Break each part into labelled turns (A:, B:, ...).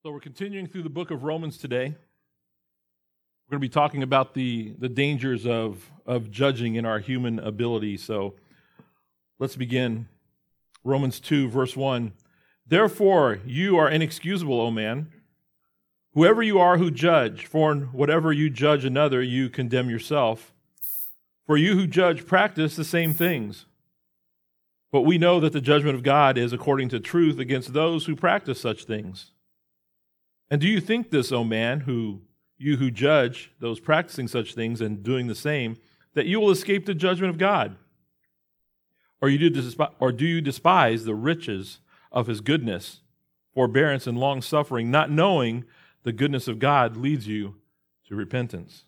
A: So we're continuing through the book of Romans today. We're going to be talking about the dangers of judging in our human ability. So let's begin. Romans 2, verse 1. Therefore, you are inexcusable, O man, whoever you are who judge, for in whatever you judge another, you condemn yourself. For you who judge practice the same things. But we know that the judgment of God is according to truth against those who practice such things. And do you think this, O man, you who judge those practicing such things and doing the same, that you will escape the judgment of God? Or do you despise the riches of his goodness, forbearance, and long-suffering, not knowing the goodness of God leads you to repentance?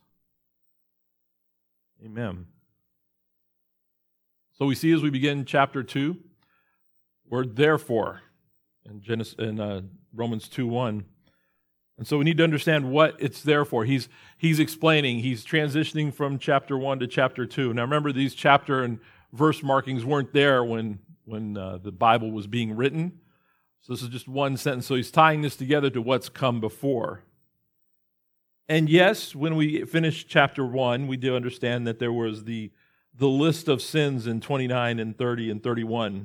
A: Amen. So we see as we begin chapter 2, word therefore in Romans 2:1. And so we need to understand what it's there for. He's explaining, he's transitioning from chapter 1 to chapter 2. Now remember, these chapter and verse markings weren't there when the Bible was being written. So this is just one sentence. So he's tying this together to what's come before. And yes, when we finished chapter 1, we do understand that there was the list of sins in 29 and 30 and 31.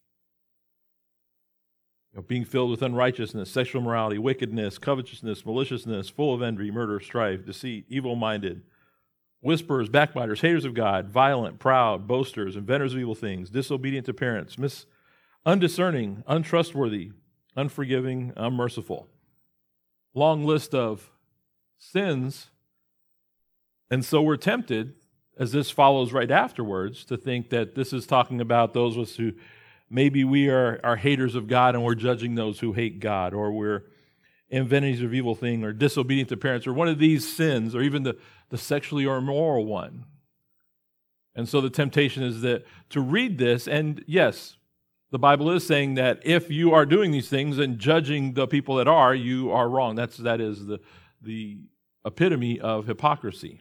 A: Being filled with unrighteousness, sexual immorality, wickedness, covetousness, maliciousness, full of envy, murder, strife, deceit, evil-minded, whisperers, backbiters, haters of God, violent, proud, boasters, inventors of evil things, disobedient to parents, undiscerning, untrustworthy, unforgiving, unmerciful. Long list of sins. And so we're tempted, as this follows right afterwards, to think that this is talking about those of us who maybe we are haters of God and we're judging those who hate God, or we're inventors of evil thing, or disobedient to parents, or one of these sins, or even the sexually or immoral one. And so the temptation is that to read this, and yes, the Bible is saying that if you are doing these things and judging the people that are, you are wrong. That is the epitome of hypocrisy.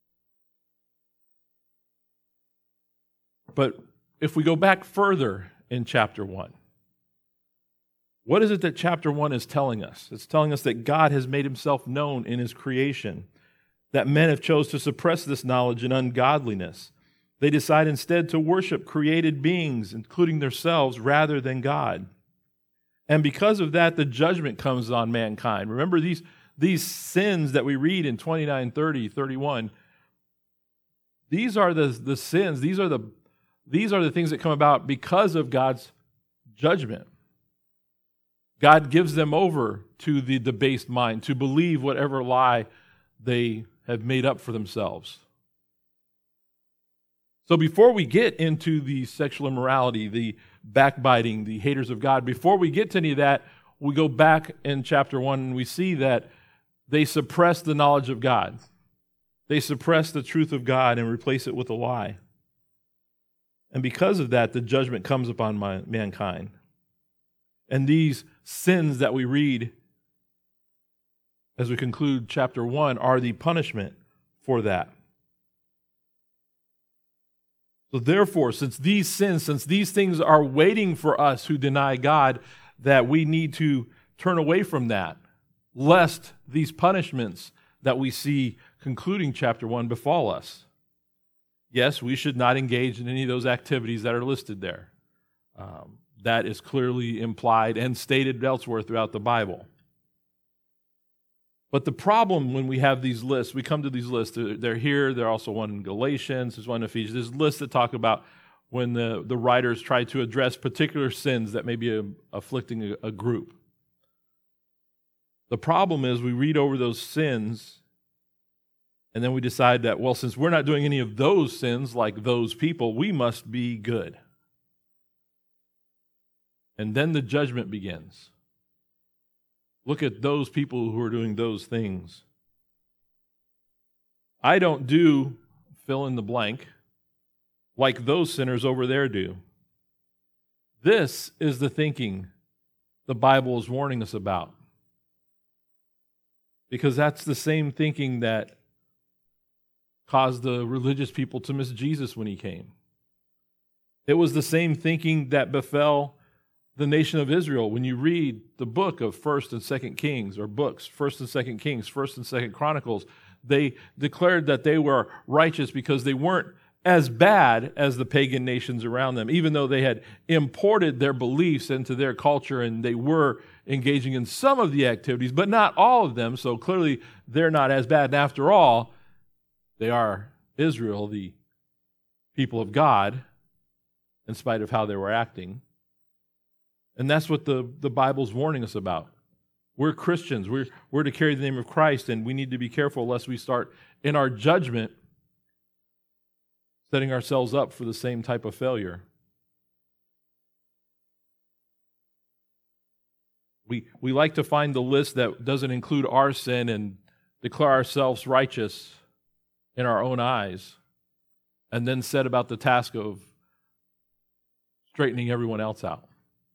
A: But if we go back further in chapter 1, what is it that chapter 1 is telling us? It's telling us that God has made himself known in his creation, that men have chose to suppress this knowledge in ungodliness. They decide instead to worship created beings, including themselves, rather than God. And because of that, the judgment comes on mankind. Remember, these sins that we read in 29, 30, 31, these are the sins, these are the things that come about because of God's judgment. God gives them over to the debased mind to believe whatever lie they have made up for themselves. So before we get into the sexual immorality, the backbiting, the haters of God, before we get to any of that, we go back in chapter 1 and we see that they suppress the knowledge of God. They suppress the truth of God and replace it with a lie. And because of that, the judgment comes upon mankind. And these sins that we read as we conclude chapter 1 are the punishment for that. So therefore, since these things are waiting for us who deny God, that we need to turn away from that, lest these punishments that we see concluding chapter 1 befall us. Yes, we should not engage in any of those activities that are listed there. That is clearly implied and stated elsewhere throughout the Bible. But the problem when we have these lists, we come to these lists, they're here, they're also one in Galatians, there's one in Ephesians, there's lists that talk about when the writers try to address particular sins that may be afflicting a group. The problem is we read over those sins and then we decide that, well, since we're not doing any of those sins like those people, we must be good. And then the judgment begins. Look at those people who are doing those things. I don't do fill in the blank like those sinners over there do. This is the thinking the Bible is warning us about. Because that's the same thinking that caused the religious people to miss Jesus when he came. It was the same thinking that befell the nation of Israel, when you read the book of 1st and 2nd Kings, or books, 1st and 2nd Kings, 1st and 2nd Chronicles, they declared that they were righteous because they weren't as bad as the pagan nations around them, even though they had imported their beliefs into their culture and they were engaging in some of the activities, but not all of them, so clearly they're not as bad. And after all, they are Israel, the people of God, in spite of how they were acting. And that's what the Bible's warning us about. We're Christians. We're to carry the name of Christ, and we need to be careful lest we start in our judgment setting ourselves up for the same type of failure. We like to find the list that doesn't include our sin and declare ourselves righteous in our own eyes, and then set about the task of straightening everyone else out.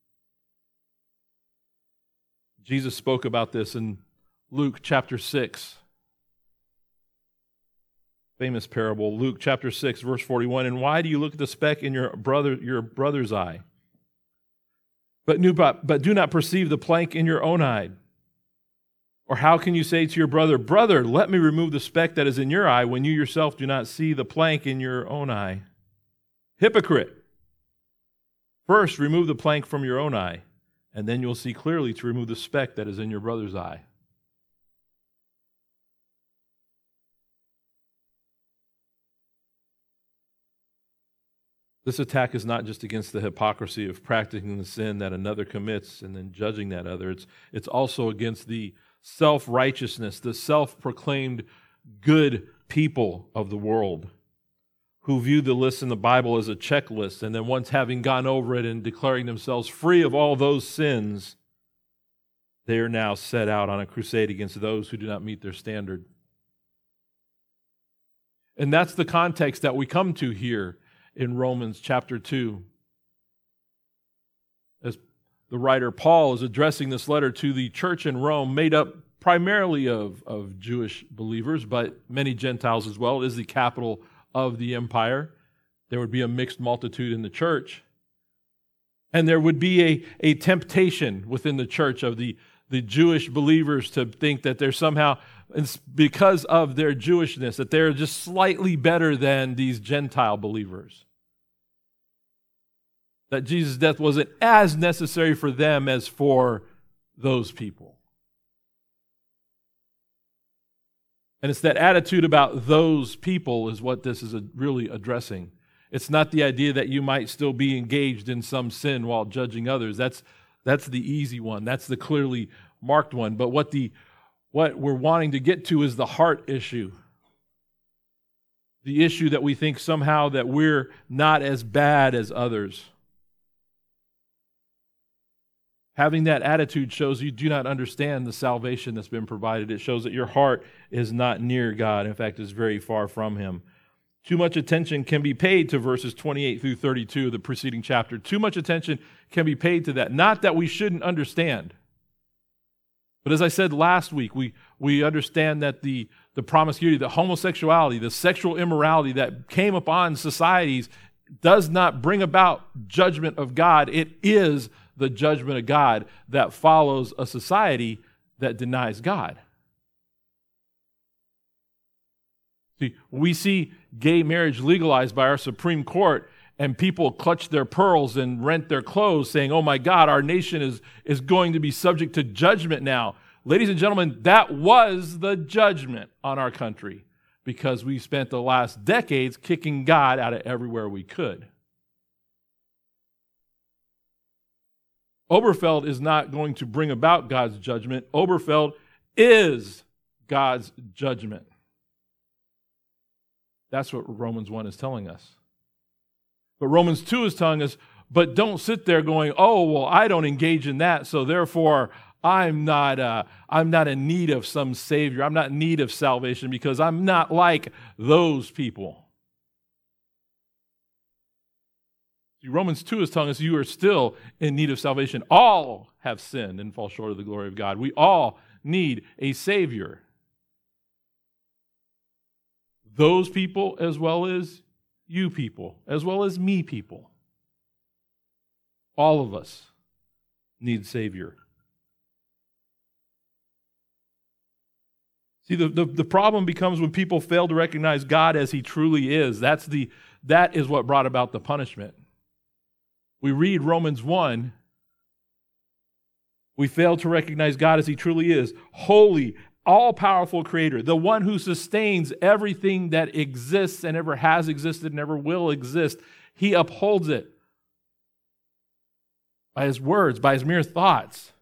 A: Jesus spoke about this in Luke chapter 6. Famous parable, Luke chapter 6, verse 41. And why do you look at the speck in your brother's eye, but do not perceive the plank in your own eye? Or how can you say to your brother, brother, let me remove the speck that is in your eye, when you yourself do not see the plank in your own eye? Hypocrite! First remove the plank from your own eye, and then you'll see clearly to remove the speck that is in your brother's eye. This attack is not just against the hypocrisy of practicing the sin that another commits and then judging that other. It's also against the self-righteousness, the self-proclaimed good people of the world who view the list in the Bible as a checklist, and then once having gone over it and declaring themselves free of all those sins, they are now set out on a crusade against those who do not meet their standard. And that's the context that we come to here in Romans chapter 2. As the writer Paul is addressing this letter to the church in Rome, made up primarily of Jewish believers, but many Gentiles as well. It is the capital of the empire. There would be a mixed multitude in the church. And there would be a temptation within the church of the Jewish believers to think that they're somehow, because of their Jewishness, that they're just slightly better than these Gentile believers. That Jesus' death wasn't as necessary for them as for those people. And it's that attitude about those people is what this is really addressing. It's not the idea that you might still be engaged in some sin while judging others. That's the easy one. That's the clearly marked one. But what we're wanting to get to is the heart issue. The issue that we think somehow that we're not as bad as others. Having that attitude shows you do not understand the salvation that's been provided. It shows that your heart is not near God. In fact, is very far from Him. Too much attention can be paid to verses 28 through 32 of the preceding chapter. Too much attention can be paid to that. Not that we shouldn't understand. But as I said last week, we understand that the promiscuity, the homosexuality, the sexual immorality that came upon societies does not bring about judgment of God. It is the judgment of God that follows a society that denies God. See, we see gay marriage legalized by our Supreme Court, and people clutch their pearls and rent their clothes, saying, oh my God, our nation is going to be subject to judgment now. Ladies and gentlemen, that was the judgment on our country, because we spent the last decades kicking God out of everywhere we could. Obergefell is not going to bring about God's judgment. Obergefell is God's judgment. That's what Romans 1 is telling us. But Romans 2 is telling us, but don't sit there going, oh, well, I don't engage in that, so therefore I'm not in need of some Savior. I'm not in need of salvation because I'm not like those people. Romans 2 is telling us you are still in need of salvation. All have sinned and fall short of the glory of God. We all need a Savior. Those people as well as you people, as well as me people. All of us. needs Savior. See, the problem becomes when people fail to recognize God as He truly is. That is what brought about the punishment. We read Romans 1. We fail to recognize God as He truly is. Holy, all-powerful Creator, the one who sustains everything that exists and ever has existed and ever will exist. He upholds it by His words, by His mere thoughts.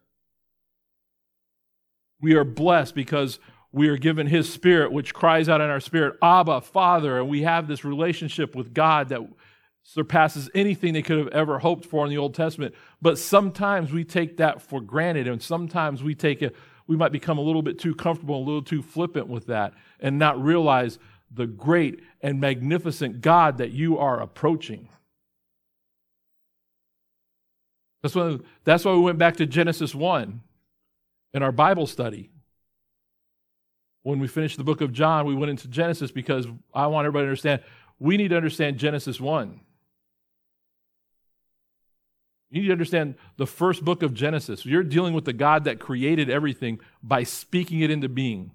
A: We are blessed because we are given His Spirit, which cries out in our spirit, Abba, Father, and we have this relationship with God that surpasses anything they could have ever hoped for in the Old Testament. But sometimes we take that for granted, and sometimes we might become a little bit too comfortable, a little too flippant with that, and not realize the great and magnificent God that you are approaching. That's why we went back to Genesis 1 in our Bible study. When we finished the book of John, we went into Genesis because I want everybody to understand, we need to understand Genesis 1. You need to understand the first book of Genesis. You're dealing with the God that created everything by speaking it into being.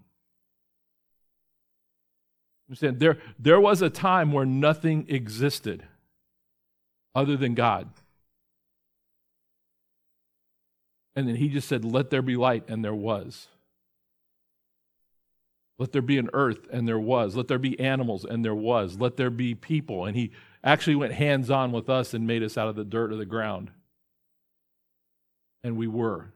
A: Understand, there was a time where nothing existed other than God. And then He just said, let there be light, and there was. Let there be an earth, and there was. Let there be animals, and there was. Let there be people. And He actually went hands-on with us and made us out of the dirt of the ground. And we were.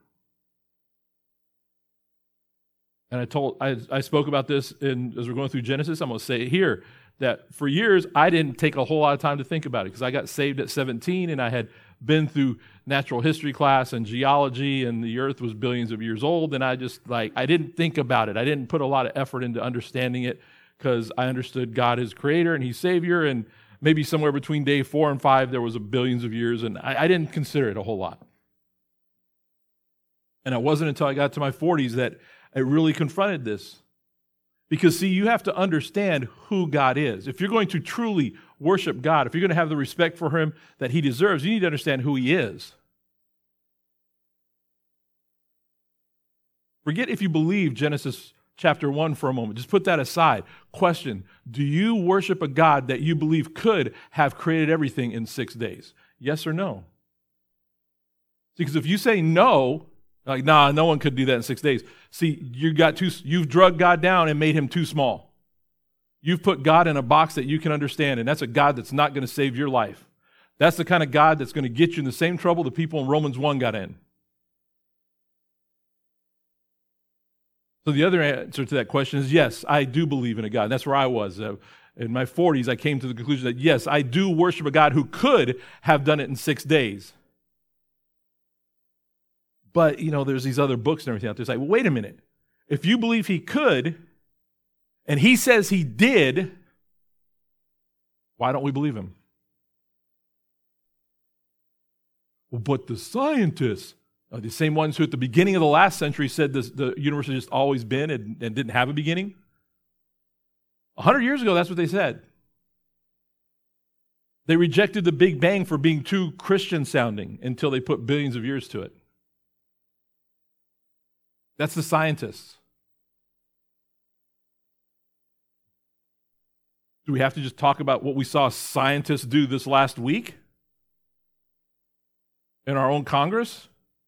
A: And I spoke about this as we're going through Genesis. I'm going to say it here, that for years, I didn't take a whole lot of time to think about it because I got saved at 17, and I had been through natural history class and geology, and the earth was billions of years old, and I didn't think about it. I didn't put a lot of effort into understanding it because I understood God as creator and He's Savior, and maybe somewhere between day 4 and 5 there was billions of years, and I didn't consider it a whole lot. And it wasn't until I got to my 40s that I really confronted this. Because, see, you have to understand who God is. If you're going to truly worship God, if you're going to have the respect for Him that He deserves, you need to understand who He is. Forget if you believe Genesis chapter 1 for a moment. Just put that aside. Question, do you worship a God that you believe could have created everything in 6 days? Yes or no? Because if you say no, like, nah, no one could do that in 6 days. See, you've drugged God down and made Him too small. You've put God in a box that you can understand, and that's a God that's not going to save your life. That's the kind of God that's going to get you in the same trouble the people in Romans 1 got in. So the other answer to that question is yes, I do believe in a God. That's where I was. In my 40s, I came to the conclusion that yes, I do worship a God who could have done it in 6 days. But, there's these other books and everything out there. It's like, well, wait a minute. If you believe He could, and He says He did, why don't we believe Him? Well, but the scientists, the same ones who at the beginning of the last century said the universe has just always been and didn't have a beginning. 100 years ago, that's what they said. They rejected the Big Bang for being too Christian sounding until they put billions of years to it. That's the scientists. Do we have to just talk about what we saw scientists do this last week in our own Congress?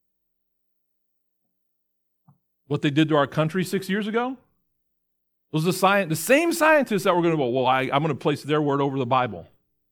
A: What they did to our country 6 years ago? Those are the same scientists that were going to go, well, I'm going to place their word over the Bible.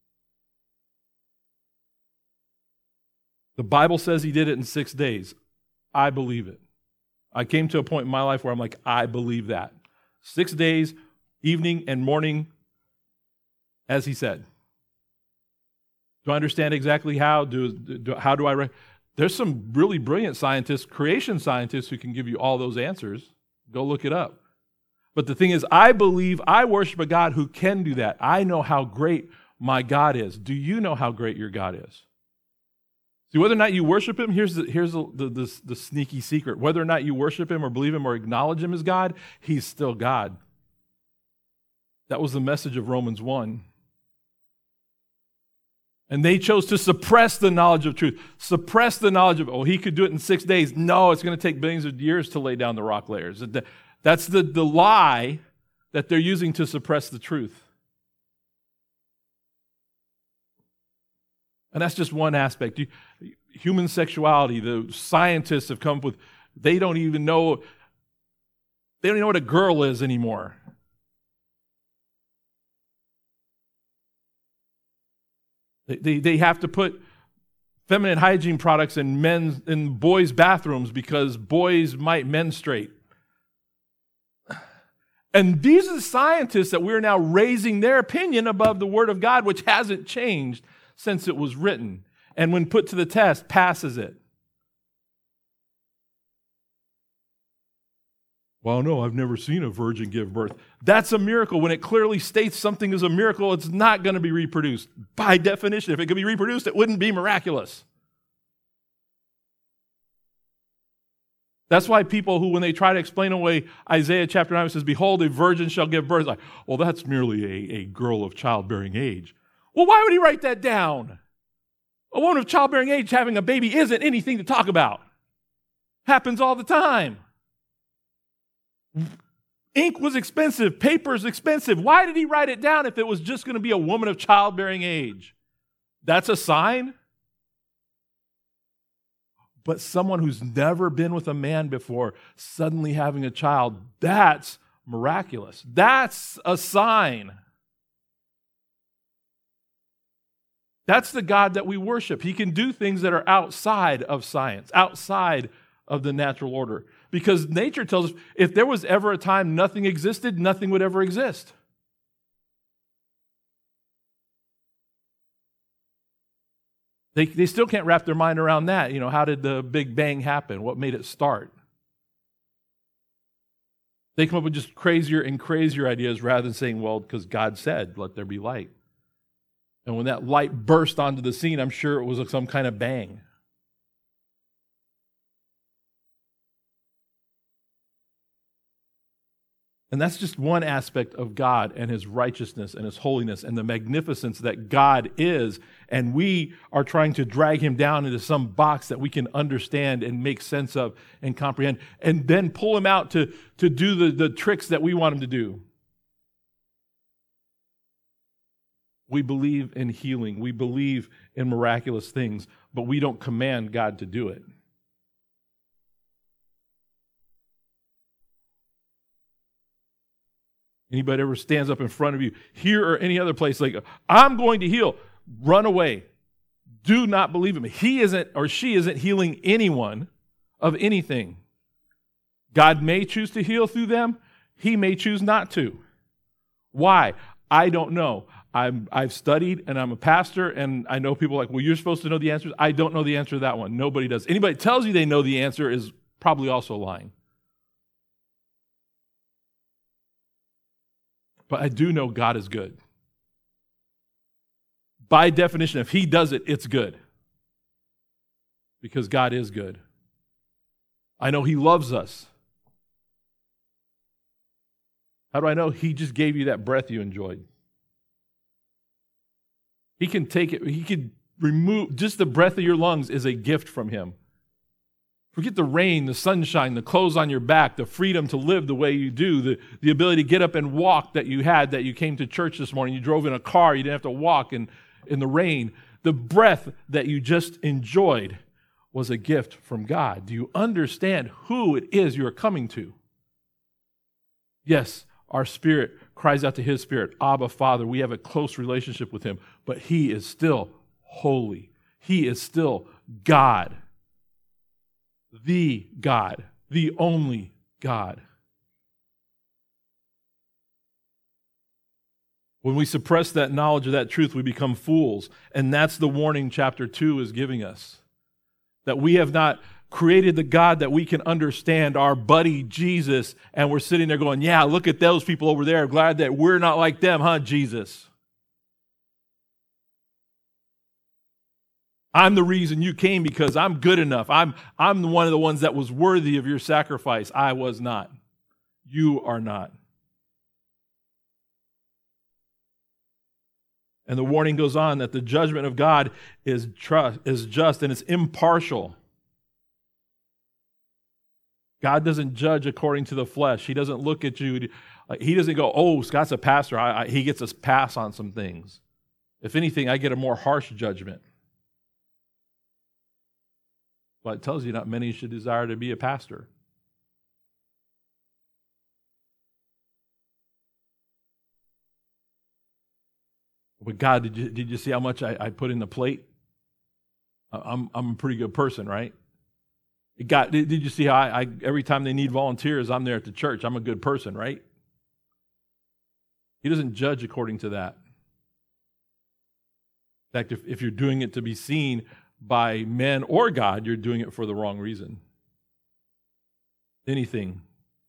A: The Bible says He did it in 6 days. I believe it. I came to a point in my life where I'm like, I believe that. 6 days, evening and morning, as He said. Do I understand exactly how? How do I? There's some really brilliant scientists, creation scientists, who can give you all those answers. Go look it up. But the thing is, I worship a God who can do that. I know how great my God is. Do you know how great your God is? See, whether or not you worship Him, here's the sneaky secret. Whether or not you worship Him or believe Him or acknowledge Him as God, He's still God. That was the message of Romans 1. And they chose to suppress the knowledge of truth. Suppress the knowledge of, he could do it in 6 days. No, it's going to take billions of years to lay down the rock layers. That's the lie that they're using to suppress the truth. And that's just one aspect. Human sexuality, the scientists have come up with, they don't even know what a girl is anymore. They have to put feminine hygiene products in boys' bathrooms because boys might menstruate. And these are the scientists that we're now raising their opinion above the Word of God, which hasn't changed since it was written. And when put to the test, passes it. Well, no, I've never seen a virgin give birth. That's a miracle. When it clearly states something is a miracle, it's not going to be reproduced. By definition, if it could be reproduced, it wouldn't be miraculous. That's why people who, when they try to explain away Isaiah chapter 9, it says, behold, a virgin shall give birth. Like, well, that's merely a girl of childbearing age. Well, why would he write that down? A woman of childbearing age having a baby isn't anything to talk about. Happens all the time. Ink was expensive. Paper is expensive. Why did he write it down if it was just going to be a woman of childbearing age? That's a sign. But someone who's never been with a man before, suddenly having a child, that's miraculous. That's a sign. That's the God that we worship. He can do things that are outside of science, outside of the natural order. Because nature tells us if there was ever a time nothing existed, nothing would ever exist. They still can't wrap their mind around that. How did the Big Bang happen? What made it start? They come up with just crazier and crazier ideas rather than saying, well, because God said, let there be light. And when that light burst onto the scene, I'm sure it was some kind of bang. And that's just one aspect of God and His righteousness and His holiness and the magnificence that God is. And we are trying to drag Him down into some box that we can understand and make sense of and comprehend, and then pull Him out to do the tricks that we want Him to do. We believe in healing. We believe in miraculous things, but we don't command God to do it. Anybody ever stands up in front of you here or any other place like, I'm going to heal, run away. Do not believe him. He isn't or she isn't healing anyone of anything. God may choose to heal through them. He may choose not to. Why? I don't know. I've studied and I'm a pastor and I know people like, well, you're supposed to know the answers. I don't know the answer to that one. Nobody does. Anybody that tells you they know the answer is probably also lying. But I do know God is good. By definition, if He does it, it's good. Because God is good. I know He loves us. How do I know? He just gave you that breath you enjoyed. He can take it, He can remove, just the breath of your lungs is a gift from Him. Forget the rain, the sunshine, the clothes on your back, the freedom to live the way you do, the ability to get up and walk that you had, that you came to church this morning. You drove in a car, you didn't have to walk in the rain. The breath that you just enjoyed was a gift from God. Do you understand who it is you are coming to? Yes, our spirit cries out to His Spirit, Abba, Father. We have a close relationship with Him, but He is still holy. He is still God. The God, the only God. When we suppress that knowledge of that truth, we become fools. And that's the warning chapter 2 is giving us. That we have not created the God that we can understand, our buddy Jesus, and we're sitting there going, yeah, look at those people over there. Glad that we're not like them, huh, Jesus? I'm the reason you came because I'm good enough. I'm one of the ones that was worthy of your sacrifice. I was not. You are not. And the warning goes on that the judgment of God is just and it's impartial. God doesn't judge according to the flesh. He doesn't look at you. He doesn't go, oh, Scott's a pastor. He gets a pass on some things. If anything, I get a more harsh judgment. But it tells you not many should desire to be a pastor. But God, did you see how much I put in the plate? I'm a pretty good person, right? Did you see how I every time they need volunteers, I'm there at the church. I'm a good person, right? He doesn't judge according to that. In fact, if you're doing it to be seen by men or God, you're doing it for the wrong reason. Anything.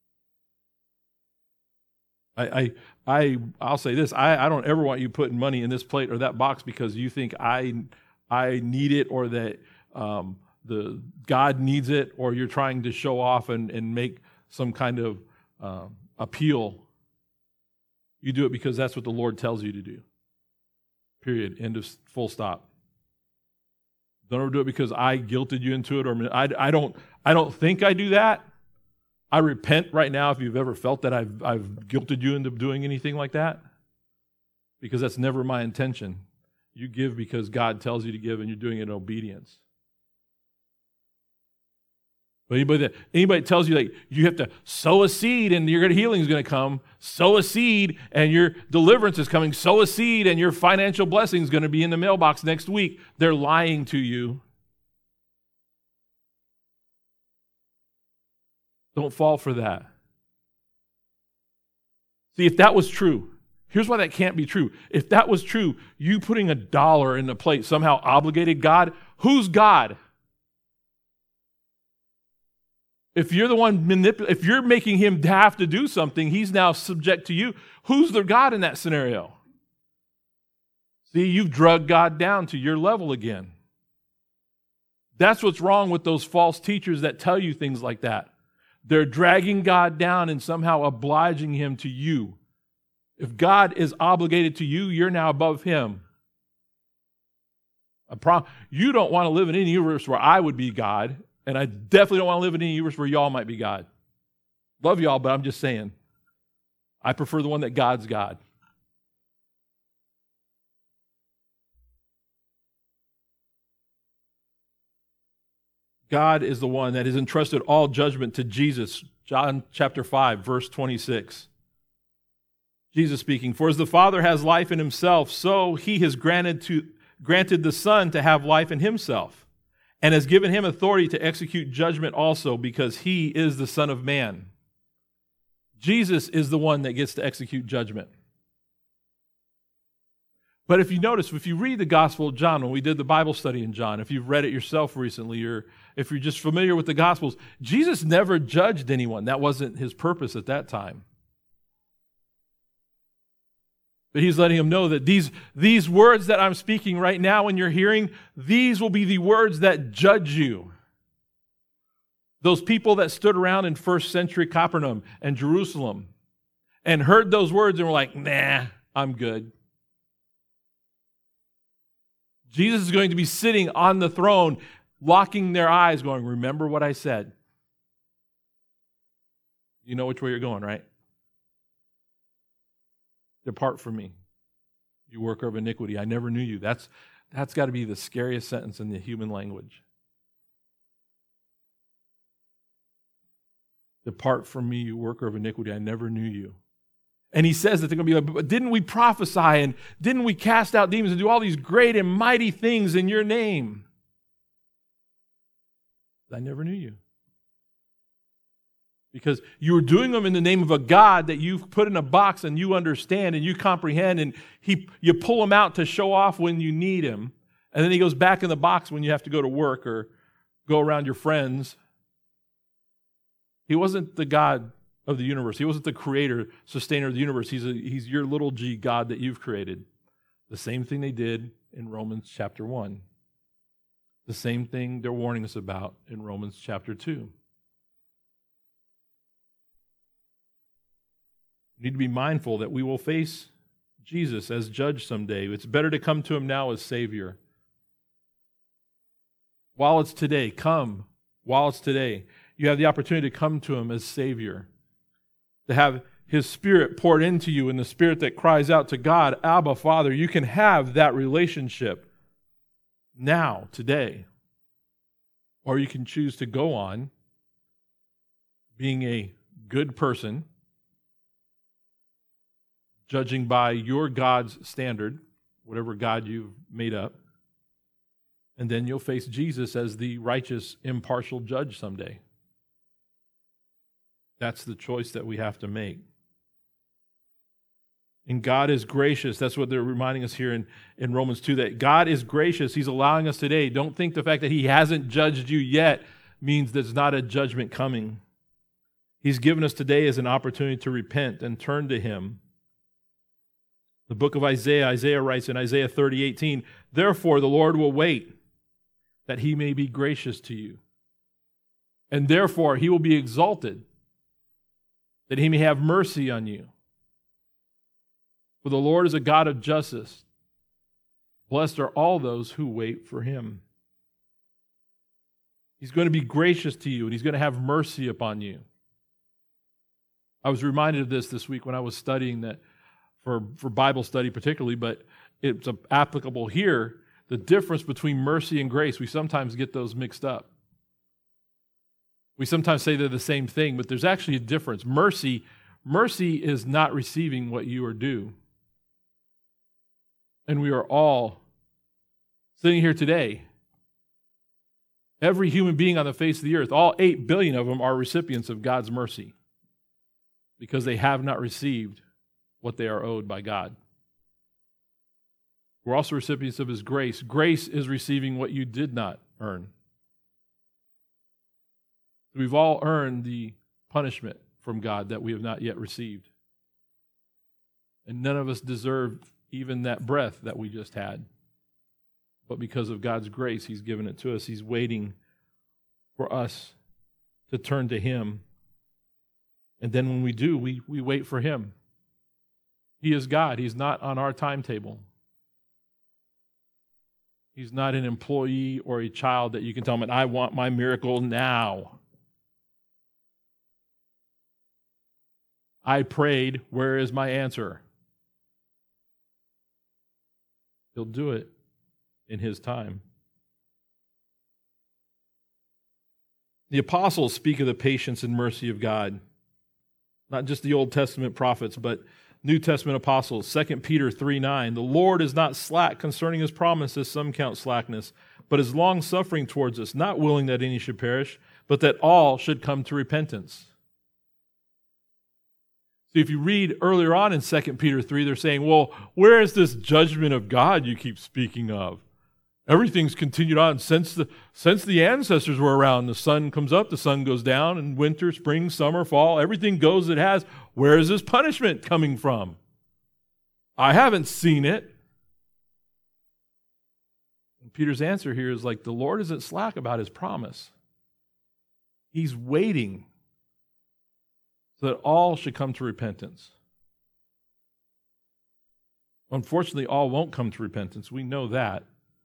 A: I'll say this. I don't ever want you putting money in this plate or that box because you think I need it or that the God needs it, or you're trying to show off and make some kind of appeal. You do it because that's what the Lord tells you to do. Period. End of full stop. Don't ever do it because I guilted you into it, or I don't think I do that. I repent right now if you've ever felt that I've guilted you into doing anything like that, because that's never my intention. You give because God tells you to give, and you're doing it in obedience. But anybody tells you like you have to sow a seed and your healing is going to come, sow a seed and your deliverance is coming, sow a seed and your financial blessing is going to be in the mailbox next week, they're lying to you. Don't fall for that. See, if that was true, here's why that can't be true. If that was true, you putting $1 in the plate somehow obligated God. Who's God? If you're the one if you're making him have to do something, he's now subject to you. Who's the God in that scenario? See, you've drugged God down to your level again. That's what's wrong with those false teachers that tell you things like that. They're dragging God down and somehow obliging him to you. If God is obligated to you, you're now above him. You don't want to live in any universe where I would be God. And I definitely don't want to live in any universe where y'all might be God. Love y'all, but I'm just saying. I prefer the one that God's God. God is the one that has entrusted all judgment to Jesus. John chapter 5, verse 26. Jesus speaking, "For as the Father has life in himself, so he has granted the Son to have life in himself, and has given him authority to execute judgment also, because he is the Son of Man." Jesus is the one that gets to execute judgment. But if you notice, if you read the Gospel of John, when we did the Bible study in John, if you've read it yourself recently, or if you're just familiar with the Gospels, Jesus never judged anyone. That wasn't his purpose at that time. But he's letting them know that these words that I'm speaking right now and you're hearing, these will be the words that judge you. Those people that stood around in first century Capernaum and Jerusalem and heard those words and were like, nah, I'm good. Jesus is going to be sitting on the throne, locking their eyes, going, remember what I said. You know which way you're going, right? Depart from me, you worker of iniquity. I never knew you. That's got to be the scariest sentence in the human language. Depart from me, you worker of iniquity. I never knew you. And he says that they're going to be like, but didn't we prophesy and didn't we cast out demons and do all these great and mighty things in your name? I never knew you. Because you were doing them in the name of a God that you've put in a box and you understand and you comprehend, and you pull him out to show off when you need him. And then he goes back in the box when you have to go to work or go around your friends. He wasn't the God of the universe. He wasn't the creator, sustainer of the universe. He's your little g God that you've created. The same thing they did in Romans chapter 1. The same thing they're warning us about in Romans chapter 2. We need to be mindful that we will face Jesus as judge someday. It's better to come to him now as Savior. While it's today, come. While it's today, you have the opportunity to come to him as Savior, to have his Spirit poured into you, and the Spirit that cries out to God, Abba, Father. You can have that relationship now, today. Or you can choose to go on being a good person, judging by your God's standard, whatever God you've made up, and then you'll face Jesus as the righteous, impartial judge someday. That's the choice that we have to make. And God is gracious. That's what they're reminding us here in Romans 2, that God is gracious. He's allowing us today. Don't think the fact that he hasn't judged you yet means there's not a judgment coming. He's given us today as an opportunity to repent and turn to him. The book of Isaiah writes in Isaiah 30:18, therefore the Lord will wait that he may be gracious to you. And therefore he will be exalted, that he may have mercy on you. For the Lord is a God of justice. Blessed are all those who wait for him. He's going to be gracious to you, and he's going to have mercy upon you. I was reminded of this week when I was studying that for Bible study particularly, but it's applicable here. The difference between mercy and grace, we sometimes get those mixed up. We sometimes say they're the same thing, but there's actually a difference. Mercy is not receiving what you are due. And we are all sitting here today. Every human being on the face of the earth, all 8 billion of them are recipients of God's mercy because they have not received what they are owed by God. We're also recipients of his grace. Grace is receiving what you did not earn. We've all earned the punishment from God that we have not yet received. And none of us deserve even that breath that we just had. But because of God's grace, he's given it to us. He's waiting for us to turn to him. And then when we do, we wait for him. He is God. He's not on our timetable. He's not an employee or a child that you can tell him, I want my miracle now. I prayed, where is my answer? He'll do it in his time. The apostles speak of the patience and mercy of God. Not just the Old Testament prophets, but New Testament apostles. 2 Peter 3:9, the Lord is not slack concerning his promise, as some count slackness, but is long-suffering towards us, not willing that any should perish, but that all should come to repentance. See, if you read earlier on in 2 Peter 3, they're saying, well, where is this judgment of God you keep speaking of? Everything's continued on since the ancestors were around. The sun comes up, the sun goes down, and winter, spring, summer, fall, everything goes it has. Where is this punishment coming from? I haven't seen it. And Peter's answer here is like, the Lord isn't slack about his promise. He's waiting so that all should come to repentance. Unfortunately, all won't come to repentance. We know that.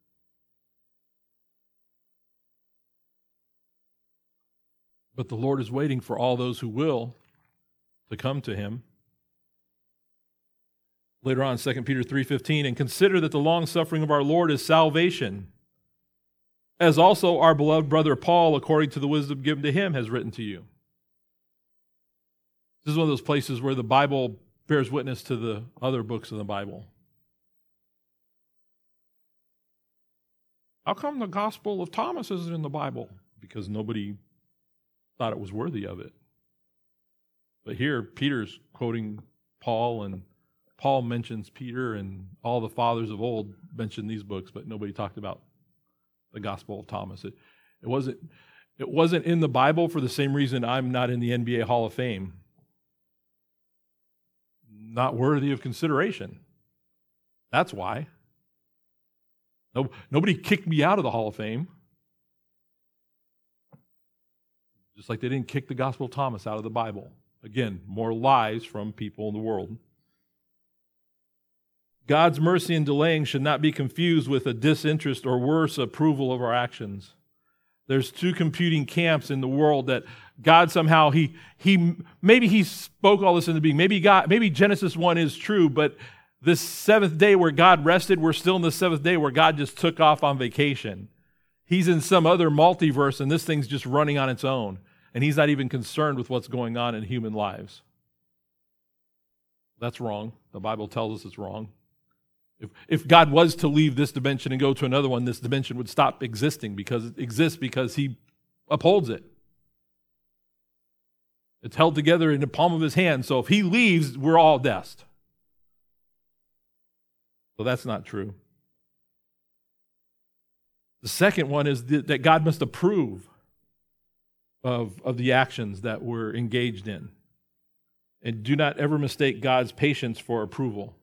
A: But the Lord is waiting for all those who will to come to him. Later on, 2 Peter 3:15, and consider that the long-suffering of our Lord is salvation, as also our beloved brother Paul, according to the wisdom given to him, has written to you. This is one of those places where the Bible bears witness to the other books of the Bible. How come the Gospel of Thomas isn't in the Bible? Because nobody thought it was worthy of it. But here, Peter's quoting Paul, and Paul mentions Peter, and all the fathers of old mentioned these books, but nobody talked about the Gospel of Thomas. It wasn't in the Bible for the same reason I'm not in the NBA Hall of Fame. Not worthy of consideration. That's why. Nobody kicked me out of the Hall of Fame. Just like they didn't kick the Gospel of Thomas out of the Bible. Again, more lies from people in the world. God's mercy in delaying should not be confused with a disinterest or worse, approval of our actions. There's two competing camps in the world that God somehow, maybe he spoke all this in the beginning. Maybe Genesis 1 is true, but this seventh day where God rested, we're still in the seventh day where God just took off on vacation. He's in some other multiverse and this thing's just running on its own. And he's not even concerned with what's going on in human lives. That's wrong. The Bible tells us it's wrong. If God was to leave this dimension and go to another one, this dimension would stop existing because it exists because he upholds it. It's held together in the palm of his hand. So if he leaves, we're all dust. So that's not true. The second one is that God must approve of the actions that we're engaged in. And do not ever mistake God's patience for approval.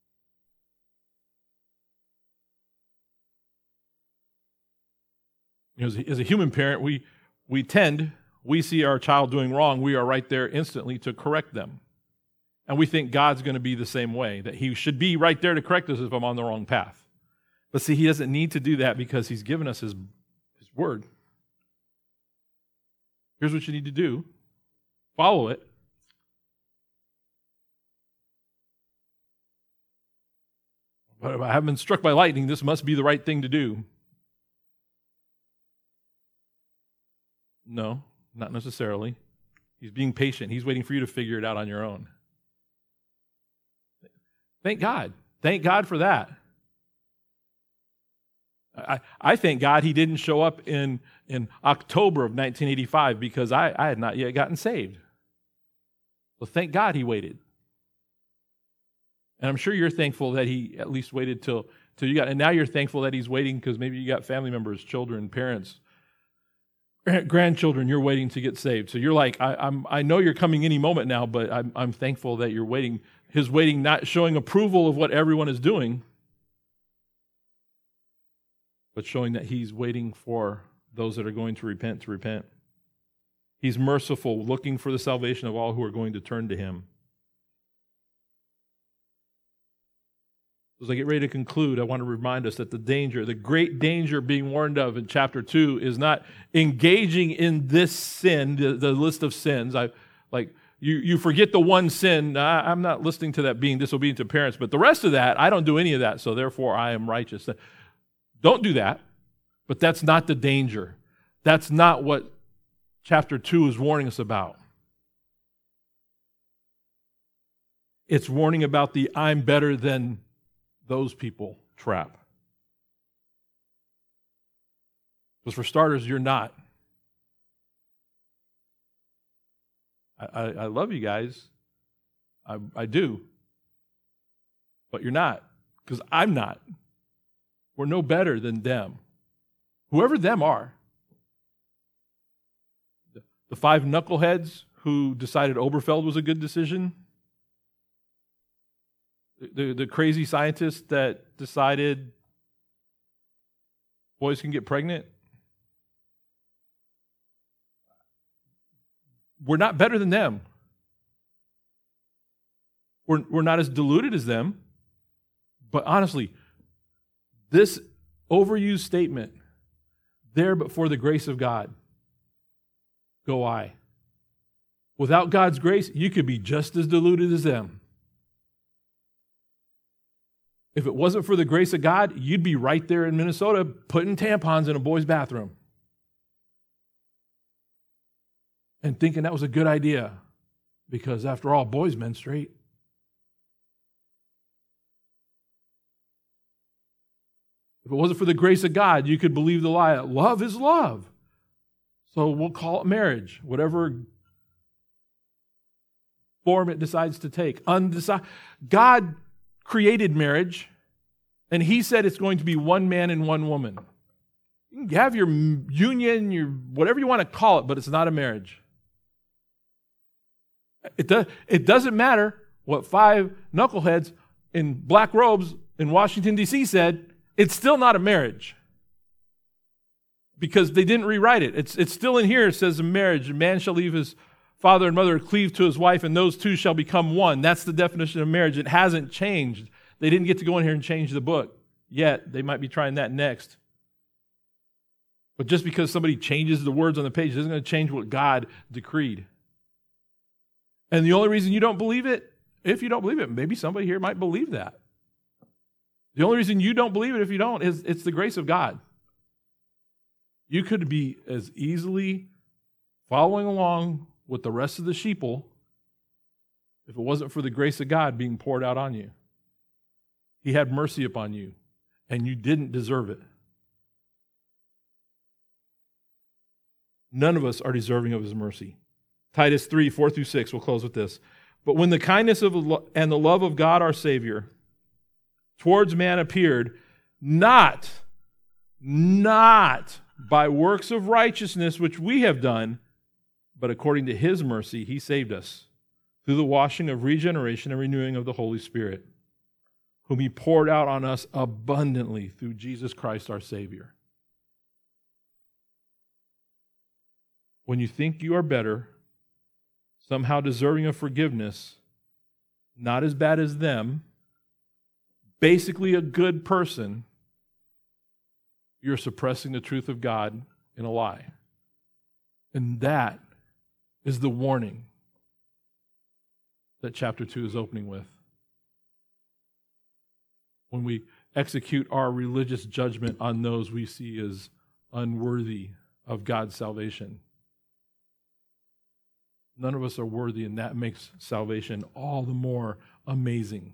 A: As a human parent, we see our child doing wrong, we are right there instantly to correct them. And we think God's going to be the same way, that he should be right there to correct us if I'm on the wrong path. But see, he doesn't need to do that because he's given us his word. Here's what you need to do. Follow it. But if I haven't been struck by lightning, this must be the right thing to do. No, not necessarily. He's being patient. He's waiting for you to figure it out on your own. Thank God. Thank God for that. I thank God he didn't show up in October of 1985 because I had not yet gotten saved. So thank God he waited. And I'm sure you're thankful that he at least waited till you got, and now you're thankful that he's waiting because maybe you got family members, children, parents, grandchildren, you're waiting to get saved. So you're like, I know you're coming any moment now, but I'm thankful that you're waiting. His waiting, not showing approval of what everyone is doing, but showing that he's waiting for those that are going to repent. He's merciful, looking for the salvation of all who are going to turn to him. As I get ready to conclude, I want to remind us that the great danger being warned of in chapter 2 is not engaging in this sin, the list of sins. You forget the one sin. I'm not listening to that being disobedient to parents, but the rest of that, I don't do any of that, so therefore I am righteous. Don't do that, but that's not the danger. That's not what chapter 2 is warning us about. It's warning about the I'm better than those people trap. Because for starters, you're not. I love you guys. I do. But you're not. Because I'm not. We're no better than them. Whoever them are. The 5 knuckleheads who decided Oberfeld was a good decision. The crazy scientist that decided boys can get pregnant. We're not better than them. We're not as deluded as them. But honestly, this overused statement, there but for the grace of God, go I. Without God's grace, you could be just as deluded as them. If it wasn't for the grace of God, you'd be right there in Minnesota putting tampons in a boy's bathroom and thinking that was a good idea because, after all, boys menstruate. If it wasn't for the grace of God, you could believe the lie. Love is love. So we'll call it marriage, whatever form it decides to take. God created marriage, and he said it's going to be one man and one woman. You can have your union, your whatever you want to call it, but it's not a marriage. It doesn't matter what 5 knuckleheads in black robes in Washington, D.C. said, it's still not a marriage. Because they didn't rewrite it. It's still in here. It says in marriage, a man shall leave his father and mother, cleave to his wife, and those two shall become one. That's the definition of marriage. It hasn't changed. They didn't get to go in here and change the book yet. They might be trying that next. But just because somebody changes the words on the page isn't going to change what God decreed. And the only reason you don't believe it, if you don't believe it, maybe somebody here might believe that. The only reason you don't believe it, if you don't, is it's the grace of God. You could be as easily following along with the rest of the sheeple if it wasn't for the grace of God being poured out on you. He had mercy upon you, and you didn't deserve it. None of us are deserving of his mercy. Titus 3, 4-6, we'll close with this. But when the kindness and the love of God our Savior towards man appeared, not by works of righteousness which we have done, but according to his mercy he saved us through the washing of regeneration and renewing of the Holy Spirit, whom he poured out on us abundantly through Jesus Christ our Savior. When you think you are better, somehow deserving of forgiveness, not as bad as them, basically a good person, you're suppressing the truth of God in a lie. And that is the warning that chapter 2 is opening with. When we execute our religious judgment on those we see as unworthy of God's salvation. None of us are worthy, and that makes salvation all the more amazing.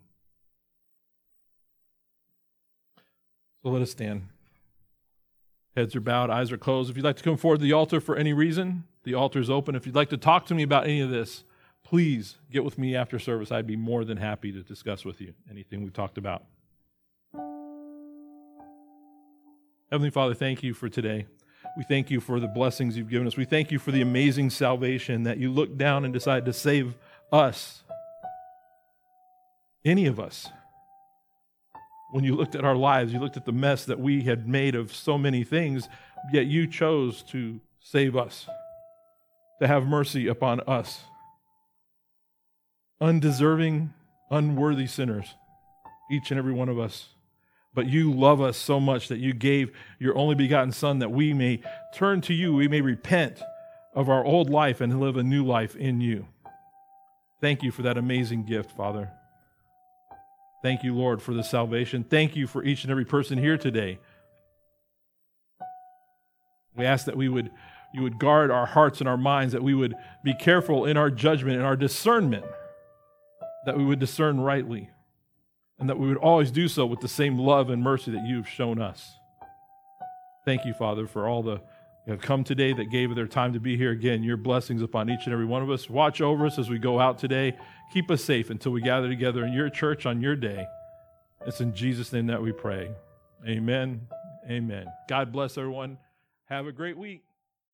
A: So let us stand. Heads are bowed, eyes are closed. If you'd like to come forward to the altar for any reason, the altar is open. If you'd like to talk to me about any of this, please get with me after service. I'd be more than happy to discuss with you anything we talked about. Heavenly Father, thank you for today. We thank you for the blessings you've given us. We thank you for the amazing salvation that you looked down and decided to save us. Any of us. When you looked at our lives, you looked at the mess that we had made of so many things, yet you chose to save us, to have mercy upon us. Undeserving, unworthy sinners, each and every one of us. But you love us so much that you gave your only begotten Son that we may turn to you, we may repent of our old life and live a new life in you. Thank you for that amazing gift, Father. Thank you, Lord, for the salvation. Thank you for each and every person here today. We ask that you would guard our hearts and our minds, that we would be careful in our judgment and our discernment, that we would discern rightly, and that we would always do so with the same love and mercy that you've shown us. Thank you, Father, for all the who have come today that gave their time to be here. Again, your blessings upon each and every one of us. Watch over us as we go out today. Keep us safe until we gather together in your church on your day. It's in Jesus' name that we pray. Amen. Amen. God bless everyone. Have a great week.